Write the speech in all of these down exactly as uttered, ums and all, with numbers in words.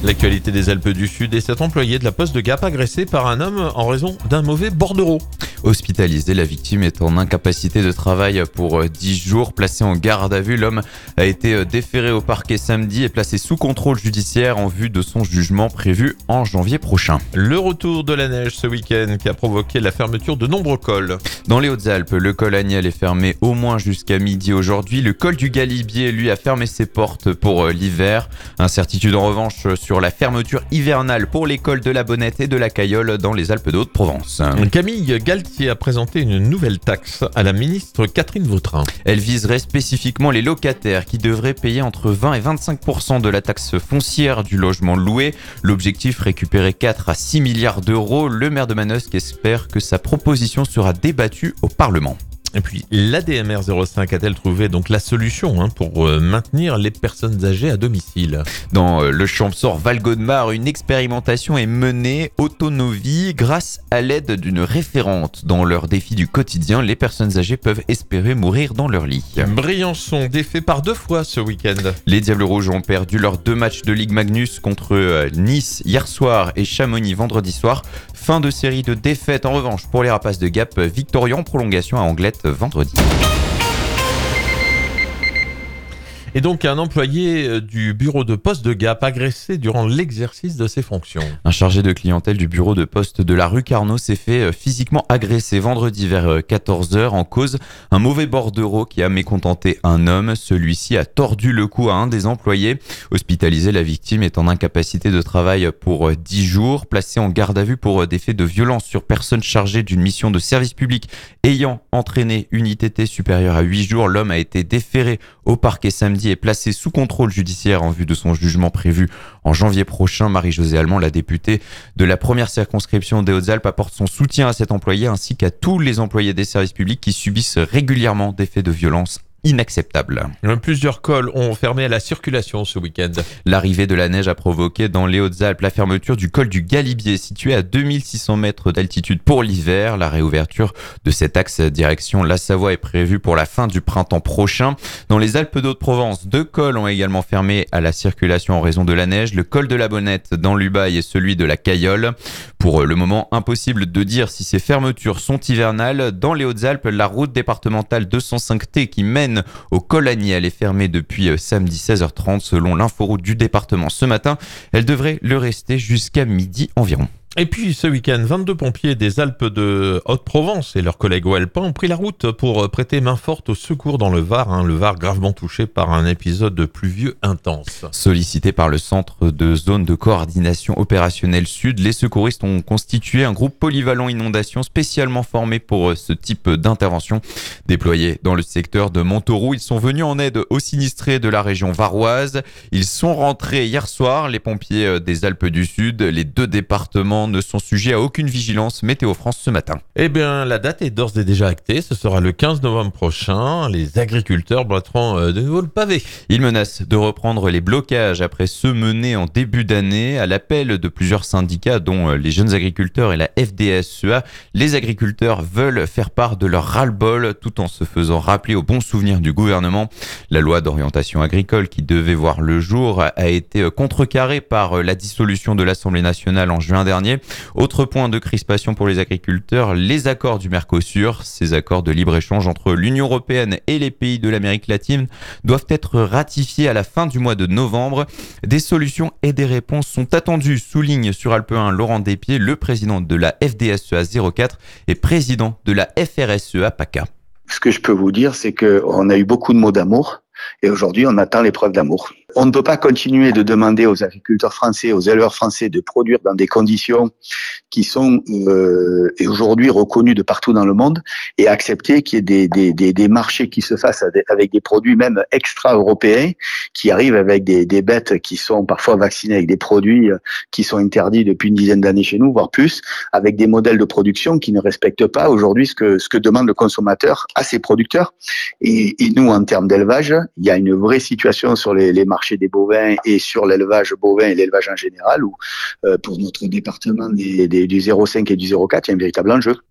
L'actualité des Alpes du Sud et cet employé de la Poste de Gap agressé par un homme en raison d'un mauvais bordereau. Hospitalisé, la victime est en incapacité de travail pour dix jours. Placé en garde à vue, l'homme a été déféré au parquet samedi et placé sous contrôle judiciaire en vue de son jugement prévu en janvier prochain. Le retour de la neige ce week-end qui a provoqué la fermeture de nombreux cols. Dans les Hautes-Alpes, le col Agnel est fermé au moins jusqu'à midi aujourd'hui. Le col du Galibier, lui, a fermé ses portes pour l'hiver. Incertitude en revanche sur la fermeture hivernale pour les cols de la Bonnette et de la Cayolle dans les Alpes de Haute-Provence. Camille Galtier a présenté une nouvelle taxe à la ministre Catherine Vautrin. Elle viserait spécifiquement les locataires qui devraient payer entre vingt et vingt-cinq pour cent de la taxe foncière du logement loué. L'objectif, récupérer quatre à six milliards d'euros. Le maire de Manosque espère que sa proposition sera débattue au Parlement. Et puis, l'A D M R zéro cinq a-t-elle trouvé donc la solution hein, pour euh, maintenir les personnes âgées à domicile? Dans euh, le Champsaur Val-Godemar, une expérimentation est menée Autonovie grâce à l'aide d'une référente. Dans leurs défis du quotidien, les personnes âgées peuvent espérer mourir dans leur lit. Briançon défait par deux fois ce week-end. Les Diables Rouges ont perdu leurs deux matchs de Ligue Magnus contre euh, Nice hier soir et Chamonix vendredi soir. Fin de série de défaites en revanche pour les Rapaces de Gap, victorieux en prolongation à Anglette vendredi. Et donc un employé du bureau de poste de Gap agressé durant l'exercice de ses fonctions. Un chargé de clientèle du bureau de poste de la rue Carnot s'est fait physiquement agresser vendredi vers quatorze heures. En cause, un mauvais bordereau qui a mécontenté un homme. Celui-ci a tordu le cou à un des employés. Hospitalisé, la victime est en incapacité de travail pour dix jours. Placé en garde à vue pour des faits de violence sur personne chargée d'une mission de service public ayant entraîné une I T T supérieure à huit jours, l'homme a été déféré au parquet samedi est placé sous contrôle judiciaire en vue de son jugement prévu en janvier prochain. Marie-Josée Allemand, la députée de la première circonscription des Hautes-Alpes, apporte son soutien à cet employé ainsi qu'à tous les employés des services publics qui subissent régulièrement des faits de violence inacceptable. Plusieurs cols ont fermé à la circulation ce week-end. L'arrivée de la neige a provoqué dans les Hautes-Alpes la fermeture du col du Galibier, situé à deux mille six cents mètres d'altitude pour l'hiver. La réouverture de cet axe direction la Savoie est prévue pour la fin du printemps prochain. Dans les Alpes d'Haute-Provence, deux cols ont également fermé à la circulation en raison de la neige. Le col de la Bonnette dans l'Ubaye et celui de la Cayolle. Pour le moment, impossible de dire si ces fermetures sont hivernales. Dans les Hautes-Alpes, la route départementale deux cent cinq T qui mène au col Agnel est fermée depuis samedi seize heures trente selon l'inforoute du département. Ce matin, elle devrait le rester jusqu'à midi environ. Et puis ce week-end, vingt-deux pompiers des Alpes de Haute-Provence et leurs collègues alpins ont pris la route pour prêter main forte au secours dans le Var, hein, le Var gravement touché par un épisode pluvieux intense. Sollicités par le centre de zone de coordination opérationnelle sud, les secouristes ont constitué un groupe polyvalent inondation spécialement formé pour ce type d'intervention. Déployés dans le secteur de Montauroux, ils sont venus en aide aux sinistrés de la région varoise. Ils sont rentrés hier soir, les pompiers des Alpes du Sud, les deux départements ne sont sujets à aucune vigilance Météo France ce matin. Eh bien, la date est d'ores et déjà actée. Ce sera le quinze novembre prochain. Les agriculteurs battront de nouveau le pavé. Ils menacent de reprendre les blocages après ceux menés en début d'année. À l'appel de plusieurs syndicats, dont les jeunes agriculteurs et la F D S E A, les agriculteurs veulent faire part de leur ras-le-bol tout en se faisant rappeler au bon souvenir du gouvernement. La loi d'orientation agricole qui devait voir le jour a été contrecarrée par la dissolution de l'Assemblée nationale en juin dernier. Autre point de crispation pour les agriculteurs, les accords du Mercosur. Ces accords de libre-échange entre l'Union européenne et les pays de l'Amérique latine doivent être ratifiés à la fin du mois de novembre. Des solutions et des réponses sont attendues, souligne sur Alpe un Laurent Despiez, le président de la F D S E A zéro quatre et président de la F R S E A PACA. Ce que je peux vous dire, c'est qu'on a eu beaucoup de mots d'amour et aujourd'hui, on attend les preuves d'amour. On ne peut pas continuer de demander aux agriculteurs français, aux éleveurs français de produire dans des conditions qui sont euh, et aujourd'hui reconnues de partout dans le monde et accepter qu'il y ait des, des, des, des marchés qui se fassent avec des produits même extra-européens qui arrivent avec des, des bêtes qui sont parfois vaccinées avec des produits qui sont interdits depuis une dizaine d'années chez nous, voire plus, avec des modèles de production qui ne respectent pas aujourd'hui ce que, ce que demande le consommateur à ses producteurs. Et, et nous, en termes d'élevage, il y a une vraie situation sur les, les marchés des bovins et sur l'élevage bovin et l'élevage en général où euh, pour notre département des, des, du zéro cinq et du zéro quatre, il y a un véritable enjeu.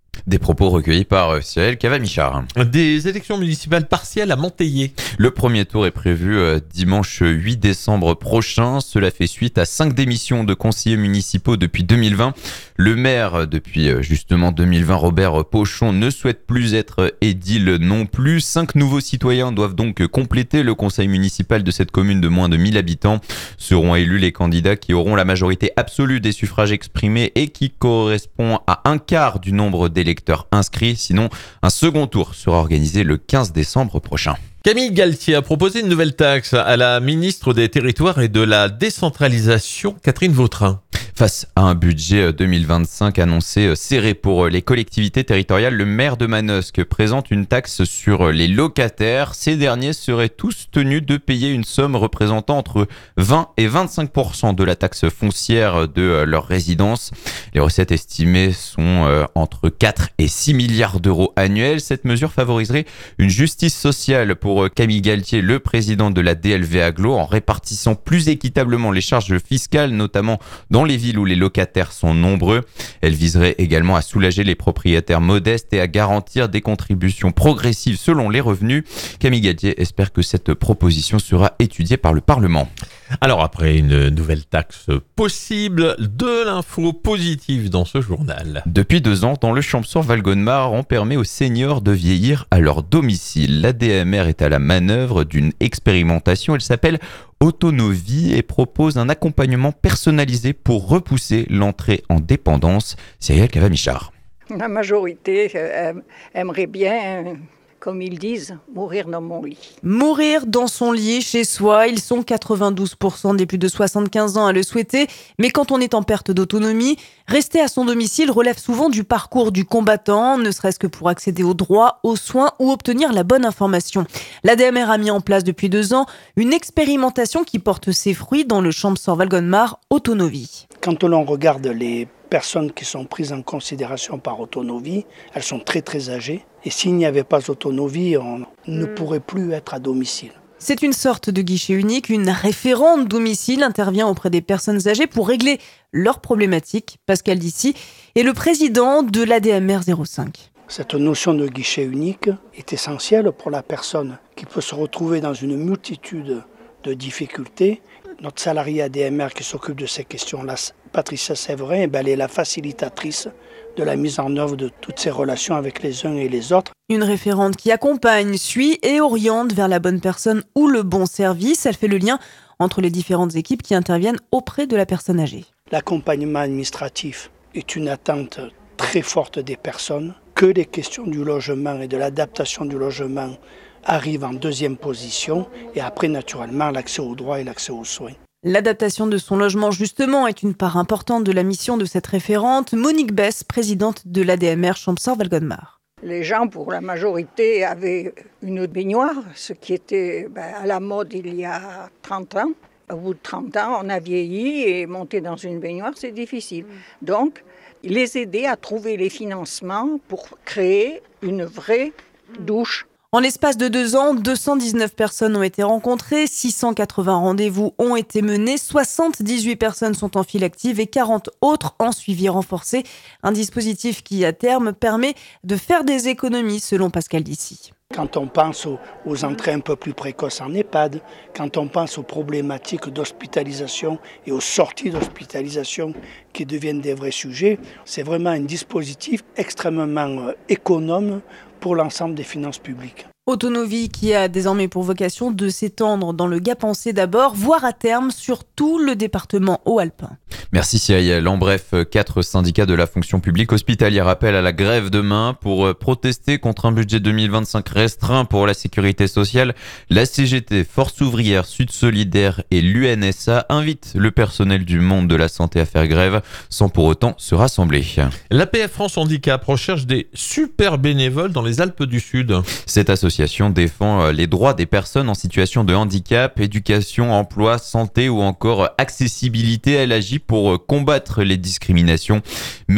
Des propos recueillis par Cyril Cavamichard. Des élections municipales partielles à Monteillé. Le premier tour est prévu dimanche huit décembre prochain. Cela fait suite à cinq démissions de conseillers municipaux depuis deux mille vingt. Le maire, depuis justement deux mille vingt, Robert Pochon, ne souhaite plus être édile non plus. Cinq nouveaux citoyens doivent donc compléter le conseil municipal de cette commune de moins de mille habitants. Seront élus les candidats qui auront la majorité absolue des suffrages exprimés et qui correspond à un quart du nombre d'électeurs inscrits. Sinon, un second tour sera organisé le quinze décembre prochain. Camille Galtier a proposé une nouvelle taxe à la ministre des Territoires et de la Décentralisation, Catherine Vautrin. Face à un budget deux mille vingt-cinq annoncé serré pour les collectivités territoriales, le maire de Manosque présente une taxe sur les locataires. Ces derniers seraient tous tenus de payer une somme représentant entre vingt et vingt-cinq pour cent de la taxe foncière de leur résidence. Les recettes estimées sont entre quatre et six milliards d'euros annuels. Cette mesure favoriserait une justice sociale pour Camille Galtier, le président de la D L V Agglo, en répartissant plus équitablement les charges fiscales, notamment dans les villes où les locataires sont nombreux. Elle viserait également à soulager les propriétaires modestes et à garantir des contributions progressives selon les revenus. Camille Galtier espère que cette proposition sera étudiée par le Parlement. Alors après une nouvelle taxe possible, de l'info positive dans ce journal. Depuis deux ans, dans le Champsaur-Val-Godemar, on permet aux seniors de vieillir à leur domicile. L'A D M R est à la manœuvre d'une expérimentation. Elle s'appelle Autonovie et propose un accompagnement personnalisé pour repousser l'entrée en dépendance. Cyril Cavamichard. La majorité euh, aimerait bien, euh, comme ils disent, mourir dans mon lit. Mourir dans son lit, chez soi, ils sont quatre-vingt-douze pour cent des plus de soixante-quinze ans à le souhaiter. Mais quand on est en perte d'autonomie, rester à son domicile relève souvent du parcours du combattant, ne serait-ce que pour accéder aux droits, aux soins ou obtenir la bonne information. L'A D M R a mis en place depuis deux ans une expérimentation qui porte ses fruits dans le Champsaur-Val-Godemar, Autonovie. Quand l'on regarde les personnes qui sont prises en considération par Autonovie, elles sont très très âgées. Et s'il n'y avait pas Autonovie, on ne pourrait plus être à domicile. C'est une sorte de guichet unique. Une référente domicile intervient auprès des personnes âgées pour régler leurs problématiques. Pascal Dissy est le président de l'A D M R zéro cinq. Cette notion de guichet unique est essentielle pour la personne qui peut se retrouver dans une multitude de difficultés. Notre salariée A D M R qui s'occupe de ces questions-là, Patricia Séverin, elle est la facilitatrice de la mise en œuvre de toutes ces relations avec les uns et les autres. Une référente qui accompagne, suit et oriente vers la bonne personne ou le bon service. Elle fait le lien entre les différentes équipes qui interviennent auprès de la personne âgée. L'accompagnement administratif est une attente très forte des personnes, que les questions du logement et de l'adaptation du logement arrivent en deuxième position et après naturellement l'accès aux droits et l'accès aux soins. L'adaptation de son logement, justement, est une part importante de la mission de cette référente. Monique Bess, présidente de l'A D M R Champsaur-Val-Godemar. Les gens, pour la majorité, avaient une baignoire, ce qui était ben, à la mode il y a trente ans. Au bout de trente ans, on a vieilli et monter dans une baignoire, c'est difficile. Donc, les aider à trouver les financements pour créer une vraie douche. En l'espace de deux ans, deux cent dix-neuf personnes ont été rencontrées, six cent quatre-vingts rendez-vous ont été menés, soixante-dix-huit personnes sont en file active et quarante autres en suivi renforcé. Un dispositif qui, à terme, permet de faire des économies, selon Pascal Dissy. Quand on pense aux, aux entrées un peu plus précoces en EHPAD, quand on pense aux problématiques d'hospitalisation et aux sorties d'hospitalisation qui deviennent des vrais sujets, c'est vraiment un dispositif extrêmement économe pour l'ensemble des finances publiques. Autonovie qui a désormais pour vocation de s'étendre dans le Gap-en-C d'abord, voire à terme sur tout le département haut-alpin. Merci Cyril. En bref, quatre syndicats de la fonction publique hospitalière appellent à la grève demain pour protester contre un budget deux mille vingt-cinq restreint pour la sécurité sociale. La C G T, Force ouvrière, Sud Solidaire et l'U N S A invitent le personnel du monde de la santé à faire grève sans pour autant se rassembler. L'A P F France Handicap recherche des super bénévoles dans les Alpes du Sud. Cette association défend les droits des personnes en situation de handicap, éducation, emploi, santé ou encore accessibilité. Elle agit pour combattre les discriminations. Mais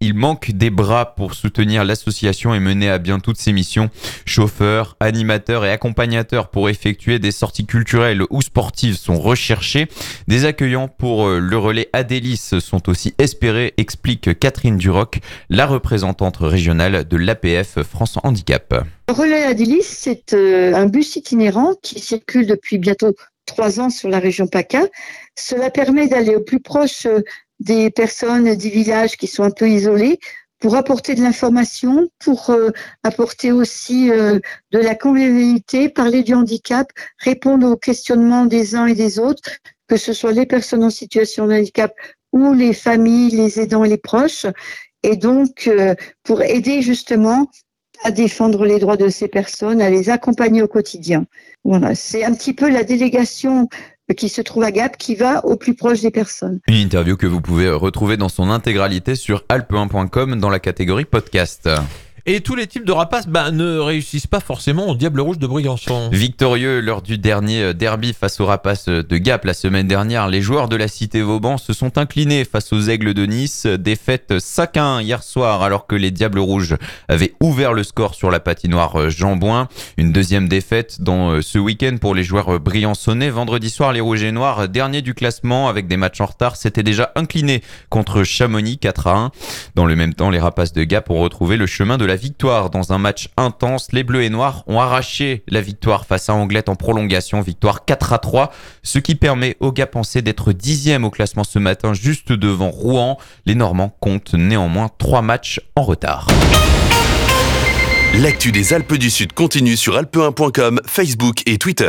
il manque des bras pour soutenir l'association et mener à bien toutes ses missions. Chauffeurs, animateurs et accompagnateurs pour effectuer des sorties culturelles ou sportives sont recherchés. Des accueillants pour le relais Adélis sont aussi espérés, explique Catherine Duroc, la représentante régionale de l'A P F France Handicap. Le relais Adélis, c'est un bus itinérant qui circule depuis bientôt trois ans sur la région PACA. Cela permet d'aller au plus proche des personnes des villages qui sont un peu isolés pour apporter de l'information, pour euh, apporter aussi euh, de la convivialité, parler du handicap, répondre aux questionnements des uns et des autres, que ce soit les personnes en situation de handicap ou les familles, les aidants et les proches. Et donc, euh, pour aider justement à défendre les droits de ces personnes, à les accompagner au quotidien. Voilà, c'est un petit peu la délégation qui se trouve à Gap, qui va au plus proche des personnes. Une interview que vous pouvez retrouver dans son intégralité sur alpe un point com dans la catégorie podcast. Et tous les types de rapaces bah, ne réussissent pas forcément au Diable Rouge de Briançon. Victorieux lors du dernier derby face aux rapaces de Gap la semaine dernière, les joueurs de la Cité Vauban se sont inclinés face aux Aigles de Nice. Défaite cinq à un hier soir alors que les Diables Rouges avaient ouvert le score sur la patinoire Jean Bouin. Une deuxième défaite dans ce week-end pour les joueurs briançonnais. Vendredi soir, les Rouges et Noirs, derniers du classement avec des matchs en retard, s'étaient déjà inclinés contre Chamonix quatre à un. Dans le même temps, les rapaces de Gap ont retrouvé le chemin de la victoire dans un match intense. Les Bleus et Noirs ont arraché la victoire face à Anglette en prolongation, victoire quatre à trois, ce qui permet aux Gapençais d'être dixième au classement ce matin, juste devant Rouen. Les Normands comptent néanmoins trois matchs en retard. L'actu des Alpes du Sud continue sur alpe un point com, Facebook et Twitter.